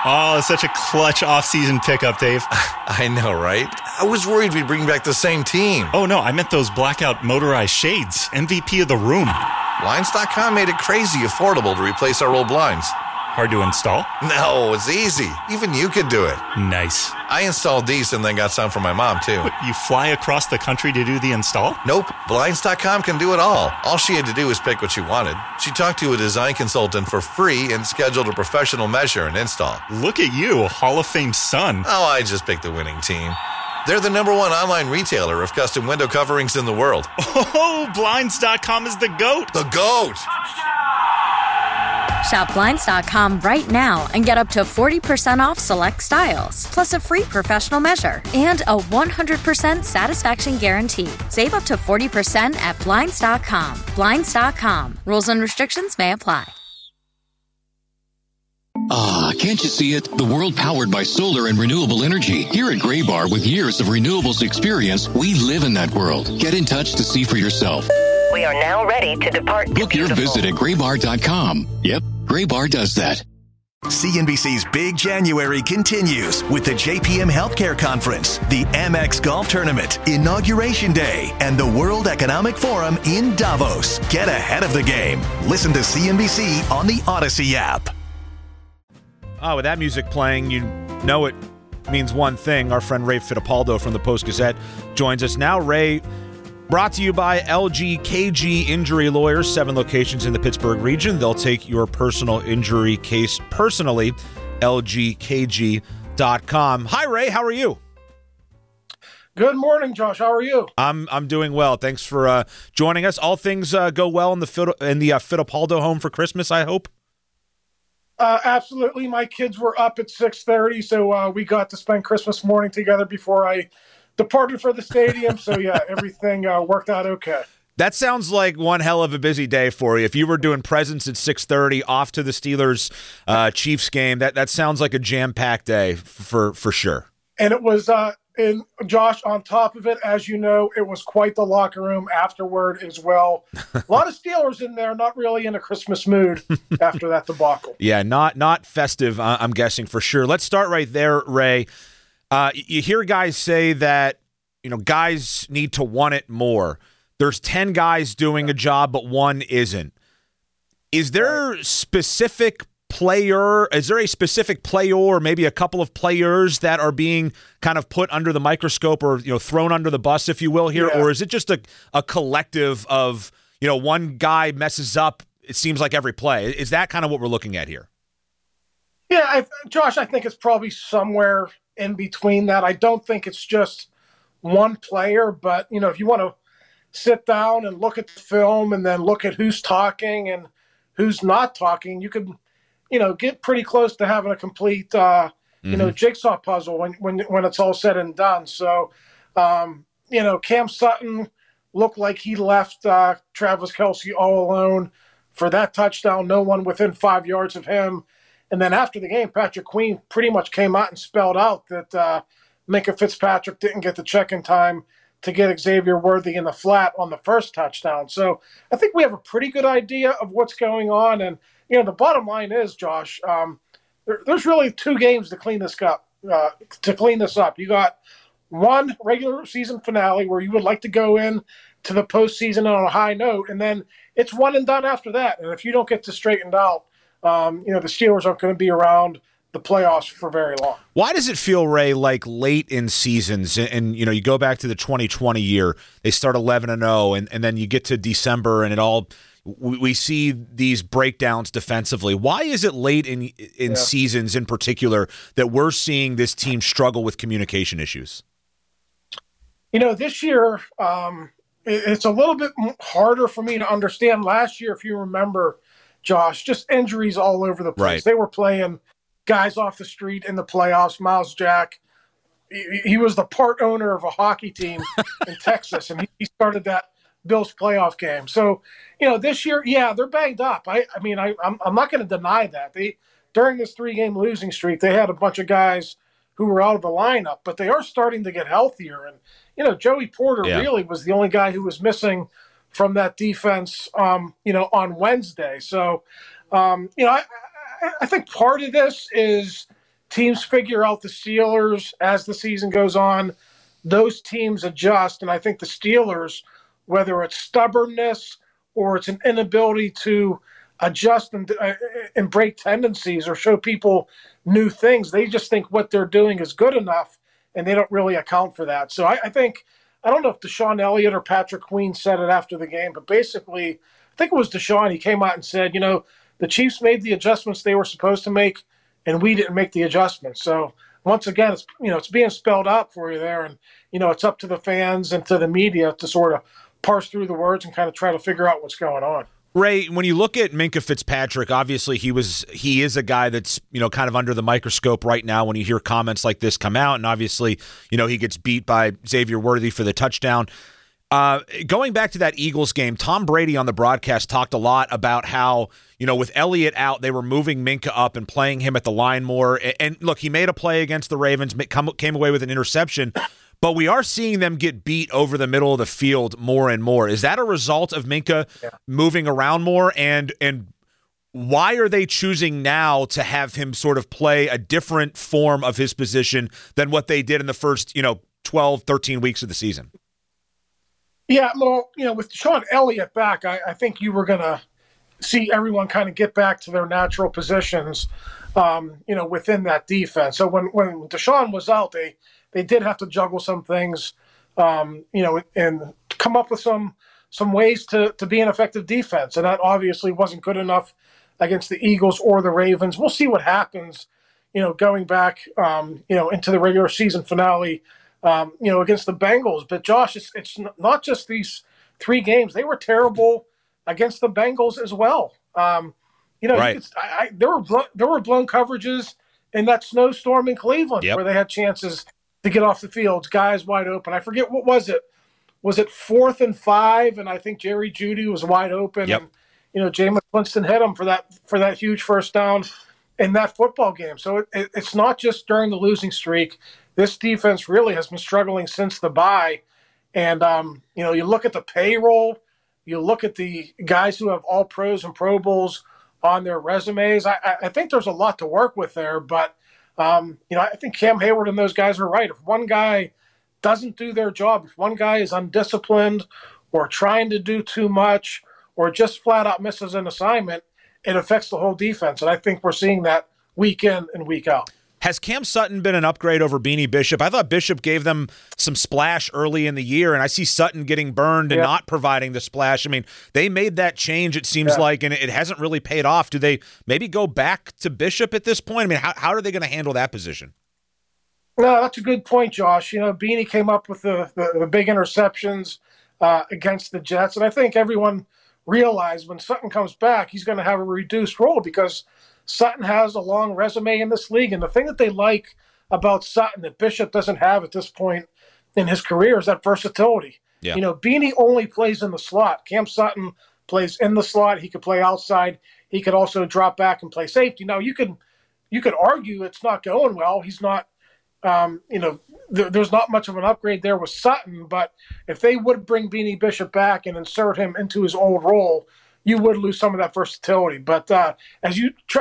Oh, it's such a clutch off-season pickup, Dave. I know, right? I was worried we'd bring back the same team. Oh, no, I meant those blackout motorized shades. MVP of the room. Blinds.com made it crazy affordable to replace our old blinds. Hard to install? No, it's easy. Even you could do it. Nice. I installed these and then got some for my mom, too. What, you fly across the country to do the install? Nope. Blinds.com can do it all. All she had to do was pick what she wanted. She talked to a design consultant for free and scheduled a professional measure and install. Look at you, Hall of Fame son. Oh, I just picked the winning team. They're the #1 online retailer of custom window coverings in the world. Oh, Blinds.com is the GOAT. The GOAT! Shop Blinds.com right now and get up to 40% off select styles, plus a free professional measure and a 100% satisfaction guarantee. Save up to 40% at Blinds.com. Blinds.com. Rules and restrictions may apply. Ah, can't you see it? The world powered by solar and renewable energy. Here at Graybar, with years of renewables experience, we live in that world. Get in touch to see for yourself. We are now ready to depart. Book your visit at graybar.com. Yep, Graybar does that. CNBC's Big January continues with the JPM Healthcare Conference, the Amex Golf Tournament, Inauguration Day, and the World Economic Forum in Davos. Get ahead of the game. Listen to CNBC on the Odyssey app. Oh, with that music playing, you know it means one thing. Our friend Ray Fittipaldo from the Post-Gazette joins us now. Ray, brought to you by LGKG Injury Lawyers, 7 locations in the Pittsburgh region. They'll take your personal injury case personally. LGKG.com. Hi, Ray. How are you? Good morning, Josh. How are you? I'm doing well. Thanks for joining us. All things go well in the Fittipaldo home for Christmas, I hope? Absolutely. My kids were up at 6:30, so we got to spend Christmas morning together before I departed for the stadium. So, yeah, everything worked out okay. That sounds like one hell of a busy day for you. If you were doing presents at 6:30 off to the Steelers Chiefs game, that sounds like a jam-packed day for sure. And it was, and Josh, on top of it, as you know, it was quite the locker room afterward as well. A lot of Steelers in there, not really in a Christmas mood after that debacle. Yeah, not festive, I'm guessing for sure. Let's start right there, Ray. You hear guys say that, guys need to want it more. There's 10 guys doing a job, but one isn't. Is there a specific player, or maybe a couple of players that are being kind of put under the microscope or, thrown under the bus, if you will, here? Yeah. Or is it just a collective of, one guy messes up, it seems like every play? Is that kind of what we're looking at here? Yeah, Josh, I think it's probably somewhere in between that. I don't think it's just one player, but, if you want to sit down and look at the film and then look at who's talking and who's not talking, you could get pretty close to having a complete, jigsaw puzzle when it's all said and done. So, Cam Sutton looked like he left Travis Kelce all alone for that touchdown. No one within 5 yards of him. And then after the game, Patrick Queen pretty much came out and spelled out that Minkah Fitzpatrick didn't get the check in time to get Xavier Worthy in the flat on the first touchdown. So I think we have a pretty good idea of what's going on. And, the bottom line is, Josh, there's really 2 games to clean this up. You got one regular season finale where you would like to go in to the postseason on a high note, and then it's one and done after that. And if you don't get this straightened out, the Steelers aren't going to be around the playoffs for very long. Why does it feel, Ray, like late in seasons, and you go back to the 2020 year, they start 11-0, and then you get to December, and we see these breakdowns defensively. Why is it late in seasons in particular that we're seeing this team struggle with communication issues? This year, it's a little bit harder for me to understand. Last year, if you remember, Josh, just injuries all over the place. Right. They were playing guys off the street in the playoffs. Miles Jack, he was the part owner of a hockey team in Texas, and he started that Bills playoff game. So, this year, they're banged up. I'm not going to deny that. During this 3-game losing streak, they had a bunch of guys who were out of the lineup, but they are starting to get healthier. And, Joey Porter really was the only guy who was missing from that defense, on Wednesday. So, I think part of this is, teams figure out the Steelers as the season goes on. Those teams adjust, and I think the Steelers, whether it's stubbornness or it's an inability to adjust and break tendencies or show people new things, they just think what they're doing is good enough, and they don't really account for that. So I think, I don't know if Deshaun Elliott or Patrick Queen said it after the game, but basically, I think it was Deshaun. He came out and said, the Chiefs made the adjustments they were supposed to make, and we didn't make the adjustments. So once again, it's being spelled out for you there, and it's up to the fans and to the media to sort of parse through the words and kind of try to figure out what's going on. Ray, when you look at Minkah Fitzpatrick, obviously he is a guy that's, kind of under the microscope right now when you hear comments like this come out. And obviously, he gets beat by Xavier Worthy for the touchdown. Going back to that Eagles game, Tom Brady on the broadcast talked a lot about how, with Elliott out, they were moving Minkah up and playing him at the line more. And look, he made a play against the Ravens, came away with an interception. But we are seeing them get beat over the middle of the field more and more. Is that a result of Minkah moving around more? And why are they choosing now to have him sort of play a different form of his position than what they did in the first, 12, 13 weeks of the season? Yeah, well, with Deshaun Elliott back, I think you were going to see everyone kind of get back to their natural positions, within that defense. So when Deshaun was out, they did have to juggle some things, and come up with some ways to be an effective defense. And that obviously wasn't good enough against the Eagles or the Ravens. We'll see what happens, going back, into the regular season finale, against the Bengals. But Josh, it's not just these 3 games. They were terrible against the Bengals as well. Right. There were blown coverages in that snowstorm in Cleveland where they had chances to get off the field, guys wide open. I forget, what was it? Was it 4th and 5? And I think Jerry Jeudy was wide open. Yep. And, Jameis Winston hit him for that huge first down in that football game. So it's not just during the losing streak. This defense really has been struggling since the bye. And, you look at the payroll, you look at the guys who have all pros and Pro Bowls on their resumes. I think there's a lot to work with there, but I think Cam Hayward and those guys are right. If one guy doesn't do their job, if one guy is undisciplined or trying to do too much or just flat out misses an assignment, it affects the whole defense. And I think we're seeing that week in and week out. Has Cam Sutton been an upgrade over Beanie Bishop? I thought Bishop gave them some splash early in the year, and I see Sutton getting burned and not providing the splash. I mean, they made that change, it seems like, and it hasn't really paid off. Do they maybe go back to Bishop at this point? I mean, how are they going to handle that position? No, that's a good point, Josh. Beanie came up with the big interceptions against the Jets, and I think everyone realized when Sutton comes back, he's going to have a reduced role because Sutton has a long resume in this league. And the thing that they like about Sutton that Bishop doesn't have at this point in his career is that versatility. Yeah. Beanie only plays in the slot. Cam Sutton plays in the slot. He could play outside. He could also drop back and play safety. Now, you could argue it's not going well. He's not, there's not much of an upgrade there with Sutton. But if they would bring Beanie Bishop back and insert him into his old role, you would lose some of that versatility. But as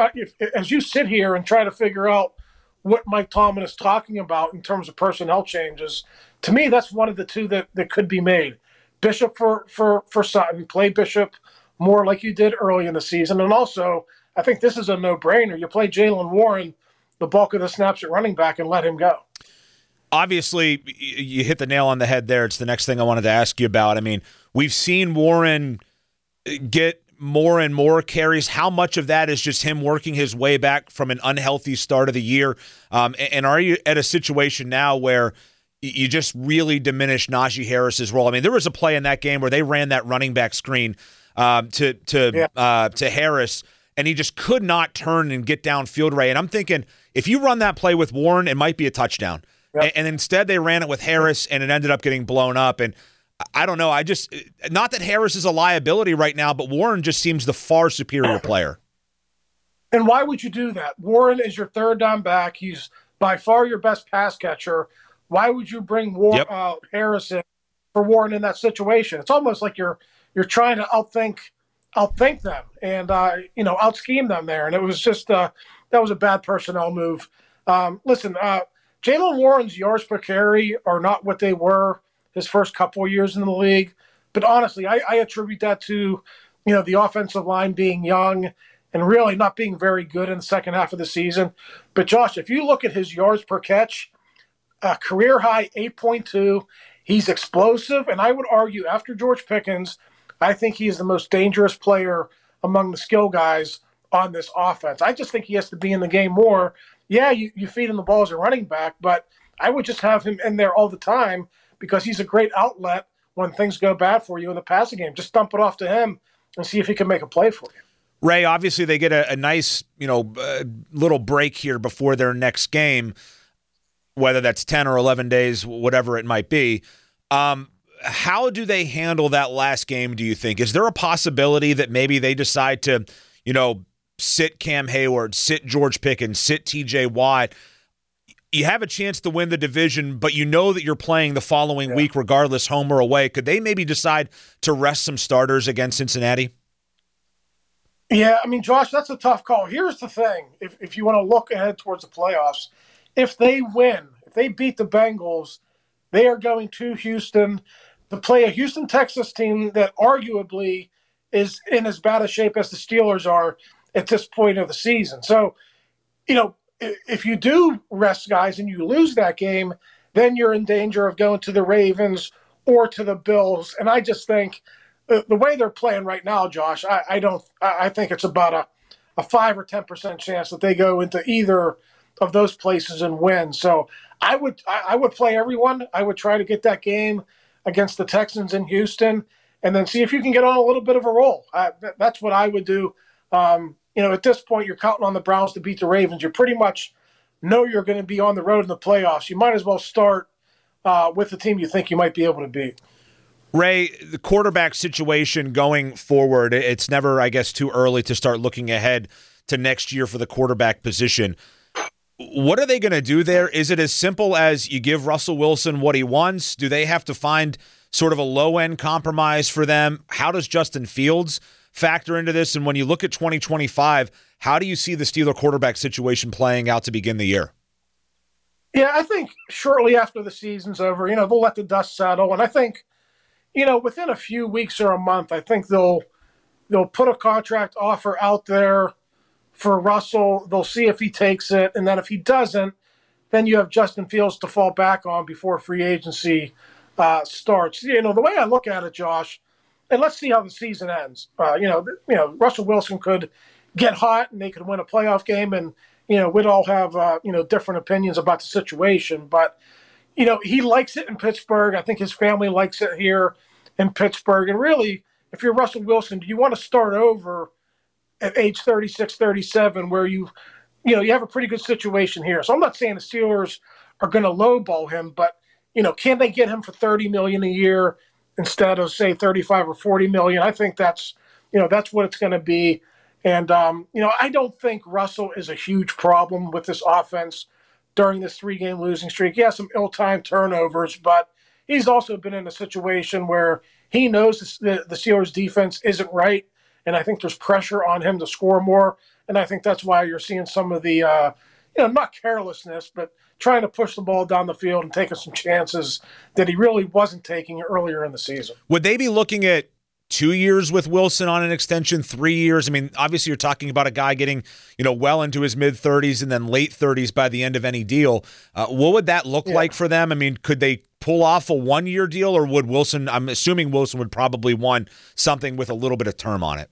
you sit here and try to figure out what Mike Tomlin is talking about in terms of personnel changes, to me, that's one of the two that could be made. Bishop for Sutton, play Bishop more like you did early in the season. And also, I think this is a no-brainer. You play Jaylen Warren the bulk of the snaps at running back and let him go. Obviously, you hit the nail on the head there. It's the next thing I wanted to ask you about. I mean, we've seen Warren get more and more carries. How much of that is just him working his way back from an unhealthy start of the year? And are you at a situation now where you just really diminish Najee Harris's role? I mean, there was a play in that game where they ran that running back screen to Harris, and he just could not turn and get downfield, Ray. And I'm thinking, if you run that play with Warren, it might be a touchdown. Yep. And instead they ran it with Harris, and it ended up getting blown up. And I don't know. Not that Harris is a liability right now, but Warren just seems the far superior player. And why would you do that? Warren is your third down back. He's by far your best pass catcher. Why would you bring Harris in for Warren in that situation? It's almost like you're trying to outthink them and out scheme them there. And it was just that was a bad personnel move Listen, Jaylen Warren's yards per carry are not what they were his first couple of years in the league. But honestly, I attribute that to, the offensive line being young and really not being very good in the second half of the season. But Josh, if you look at his yards per catch, career high 8.2, he's explosive. And I would argue after George Pickens, I think he is the most dangerous player among the skill guys on this offense. I just think he has to be in the game more. Yeah, you feed him the ball as a running back, but I would just have him in there all the time because he's a great outlet when things go bad for you in the passing game. Just dump it off to him and see if he can make a play for you. Ray, obviously they get a nice, little break here before their next game, whether that's 10 or 11 days, whatever it might be. How do they handle that last game, do you think? Is there a possibility that maybe they decide to, sit Cam Hayward, sit George Pickens, sit TJ Watt? You have a chance to win the division, but you know that you're playing the following week regardless, home or away. Could they maybe decide to rest some starters against Cincinnati? Yeah, Josh, that's a tough call. Here's the thing. If you want to look ahead towards the playoffs, if they win, if they beat the Bengals, they are going to Houston to play a Houston Texas team that arguably is in as bad a shape as the Steelers are at this point of the season. So, if you do rest guys and you lose that game, then you're in danger of going to the Ravens or to the Bills. And I just think the way they're playing right now, Josh, I think it's about a 5 or 10% chance that they go into either of those places and win. So I would play everyone. I would try to get that game against the Texans in Houston and then see if you can get on a little bit of a roll. That's what I would do. At this point, you're counting on the Browns to beat the Ravens. You pretty much know you're going to be on the road in the playoffs. You might as well start with the team you think you might be able to beat. Ray, the quarterback situation going forward, it's never, I guess, too early to start looking ahead to next year for the quarterback position. What are they going to do there? Is it as simple as you give Russell Wilson what he wants? Do they have to find sort of a low-end compromise for them? How does Justin Fields factor into this? And when you look at 2025, how do you see the Steeler quarterback situation playing out to begin the year? Yeah, I think shortly after the season's over, they'll let the dust settle. And I think, within a few weeks or a month, I think they'll put a contract offer out there for Russell. They'll see if he takes it. And then if he doesn't, then you have Justin Fields to fall back on before free agency starts. The way I look at it, Josh, and let's see how the season ends. Russell Wilson could get hot and they could win a playoff game, and we'd all have different opinions about the situation. But he likes it in Pittsburgh. I think his family likes it here in Pittsburgh. And really, if you're Russell Wilson, do you want to start over at age 36, 37, where you have a pretty good situation here? So I'm not saying the Steelers are going to lowball him, but can they get him for $30 million a year instead of, say, 35 or 40 million? I think that's what it's going to be. And, I don't think Russell is a huge problem with this offense during this 3-game losing streak. He has some ill-timed turnovers, but he's also been in a situation where he knows the Steelers' defense isn't right, and I think there's pressure on him to score more. And I think that's why you're seeing some of the, not carelessness, but trying to push the ball down the field and taking some chances that he really wasn't taking earlier in the season. Would they be looking at 2 years with Wilson on an extension, 3 years? Obviously you're talking about a guy getting, well into his mid-30s and then late 30s by the end of any deal. What would that look like for them? Could they pull off a 1-year deal, or would Wilson, I'm assuming Wilson would probably want something with a little bit of term on it?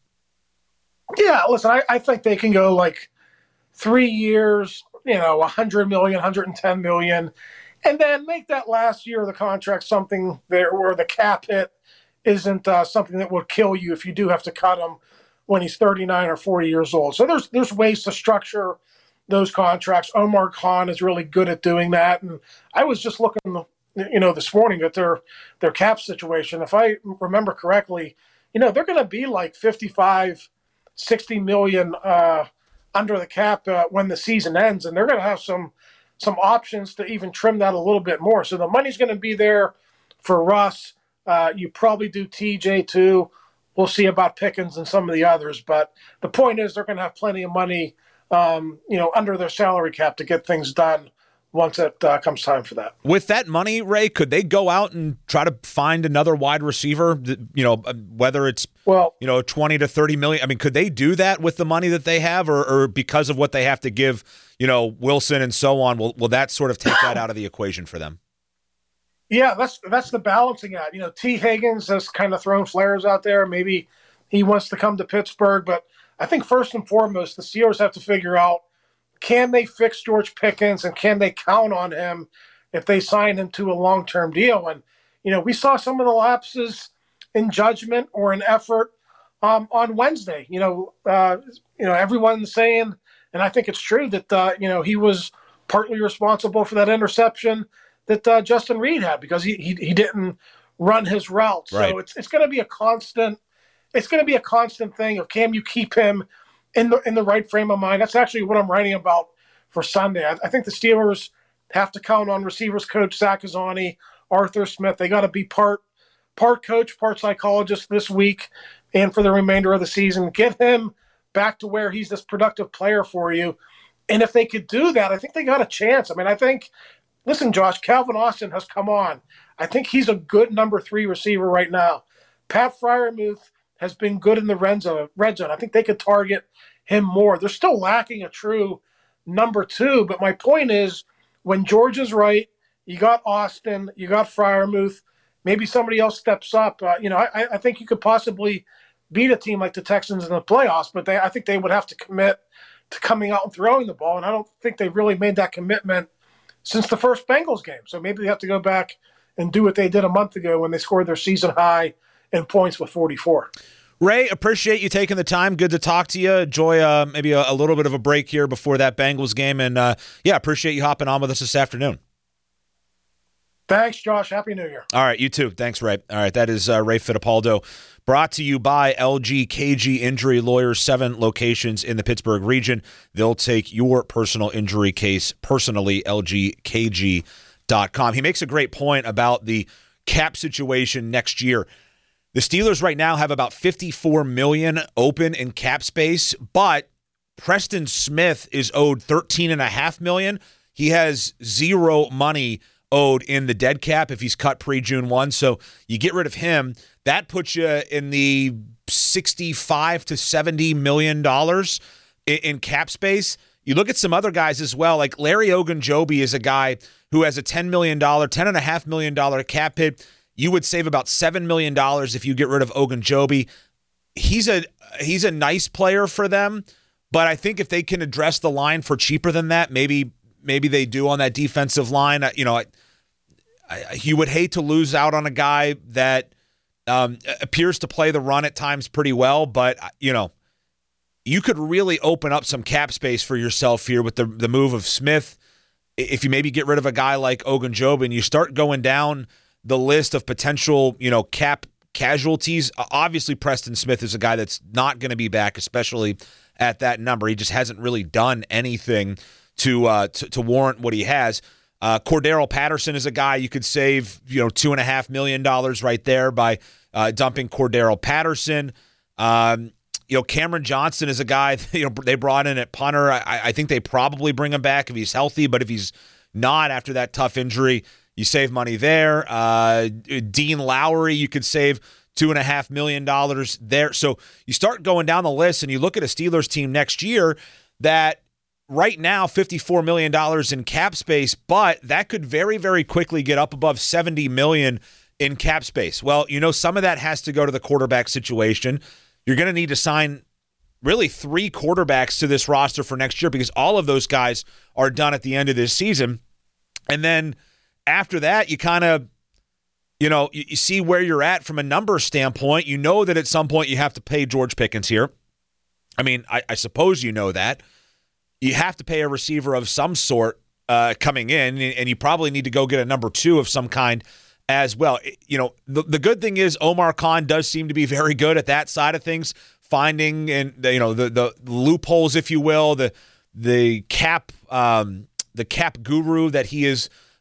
Yeah, listen, I think they can go like 3 years, $100 million, $110 million, and then make that last year of the contract something there where the cap hit isn't something that would kill you if you do have to cut him when he's 39 or 40 years old. So there's ways to structure those contracts. Omar Khan is really good at doing that. And I was just looking, this morning at their cap situation. If I remember correctly, they're going to be like 55, 60 million under the cap when the season ends. And they're going to have some options to even trim that a little bit more. So the money's going to be there for Russ. You probably do TJ too. We'll see about Pickens and some of the others. But the point is they're going to have plenty of money under their salary cap to get things done once it comes time for that. With that money, Ray, could they go out and try to find another wide receiver, whether it's 20 to 30 million? I mean, could they do that with the money that they have, or because of what they have to give, Wilson and so on, will that sort of take that out of the equation for them? Yeah, that's the balancing act. T. Higgins has kind of thrown flares out there. Maybe he wants to come to Pittsburgh, but I think first and foremost, the Steelers have to figure out, can they fix George Pickens, and can they count on him if they sign him to a long-term deal? And, we saw some of the lapses in judgment or in effort on Wednesday. Everyone's saying, and I think it's true, that, he was partly responsible for that interception that Justin Reed had because he didn't run his route. Right. So it's going to be a constant. It's going to be a constant thing of, can you keep him in the right frame of mind? That's actually what I'm writing about for Sunday. I think the Steelers have to count on receivers coach Zach Azzani, Arthur Smith. They got to be part coach, part psychologist this week and for the remainder of the season. Get him back to where he's this productive player for you. And if they could do that, I think they got a chance. I mean, listen, Josh, Calvin Austin has come on. I think he's a good number 3 receiver right now. Pat Freiermuth has been good in the red zone. I think they could target him more. They're still lacking a true number 2, but my point is, when George is right, you got Austin, you got Freiermuth, maybe somebody else steps up. I think you could possibly beat a team like the Texans in the playoffs, but I think they would have to commit to coming out and throwing the ball, and I don't think they've really made that commitment since the first Bengals game. So maybe they have to go back and do what they did a month ago when they scored their season high in points with 44. Ray, appreciate you taking the time. Good to talk to you. Enjoy maybe a little bit of a break here before that Bengals game. And, appreciate you hopping on with us this afternoon. Thanks, Josh. Happy New Year. All right, you too. Thanks, Ray. All right, that is Ray Fittipaldo, brought to you by LGKG Injury Lawyers, 7 locations in the Pittsburgh region. They'll take your personal injury case personally, lgkg.com. He makes a great point about the cap situation next year. The Steelers right now have about $54 million open in cap space, but Preston Smith is owed $13.5 million. He has zero money owed in the dead cap if he's cut pre-June 1. So you get rid of him. That puts you in the $65 to $70 million in cap space. You look at some other guys as well, like Larry Ogunjobi is a guy who has a $10.5 million cap hit. You would save about $7 million if you get rid of Ogunjobi. He's a nice player for them, but I think if they can address the line for cheaper than that, maybe they do on that defensive line. You would hate to lose out on a guy that appears to play the run at times pretty well, but you could really open up some cap space for yourself here with the move of Smith. If you maybe get rid of a guy like Ogunjobi and you start going down the list of potential, cap casualties. Obviously, Preston Smith is a guy that's not going to be back, especially at that number. He just hasn't really done anything to warrant what he has. Cordero Patterson is a guy you could save, $2.5 million right there by dumping Cordero Patterson. Cameron Johnson is a guy they brought in at punter. I think they probably bring him back if he's healthy, but if he's not after that tough injury, you save money there. Dean Lowry, you could save $2.5 million there. So you start going down the list and you look at a Steelers team next year that right now $54 million in cap space, but that could very, very quickly get up above $70 million in cap space. Well, some of that has to go to the quarterback situation. You're going to need to sign really 3 quarterbacks to this roster for next year because all of those guys are done at the end of this season. And then after that, you kind of, you see where you're at from a number standpoint. You know that at some point you have to pay George Pickens here. I mean, I suppose you know that. You have to pay a receiver of some sort coming in, and you probably need to go get a number 2 of some kind as well. The good thing is Omar Khan does seem to be very good at that side of things, finding and the loopholes, if you will, the cap guru that he is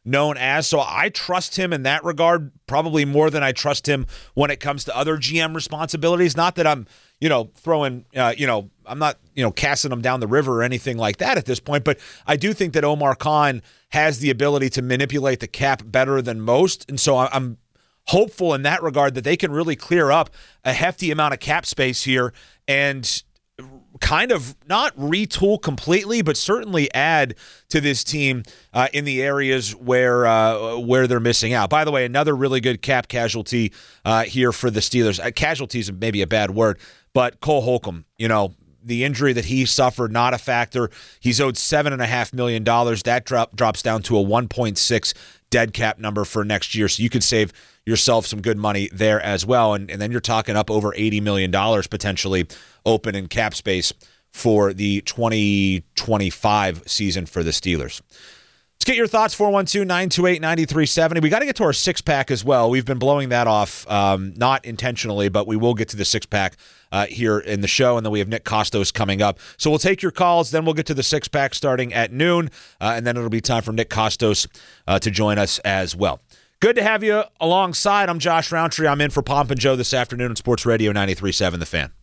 known as. So I trust him in that regard, probably more than I trust him when it comes to other GM responsibilities. Not that I'm, throwing, I'm not, casting him down the river or anything like that at this point, but I do think that Omar Khan has the ability to manipulate the cap better than most. And so I'm hopeful in that regard that they can really clear up a hefty amount of cap space here and kind of not retool completely, but certainly add to this team in the areas where they're missing out. By the way, another really good cap casualty here for the Steelers. Casualty is maybe a bad word, but Cole Holcomb, the injury that he suffered, not a factor. He's owed $7.5 million. That drops down to a 1.6 dead cap number for next year. So you could save yourself some good money there as well. And then you're talking up over $80 million potentially open in cap space for the 2025 season for the Steelers. Let's get your thoughts, 412-928-9370. We got to get to our six-pack as well. We've been blowing that off, not intentionally, but we will get to the six-pack here in the show, and then we have Nick Kostos coming up. So we'll take your calls, then we'll get to the six-pack starting at noon, and then it'll be time for Nick Kostos to join us as well. Good to have you alongside. I'm Josh Roundtree. I'm in for Pomp and Joe this afternoon on Sports Radio 93.7 The Fan.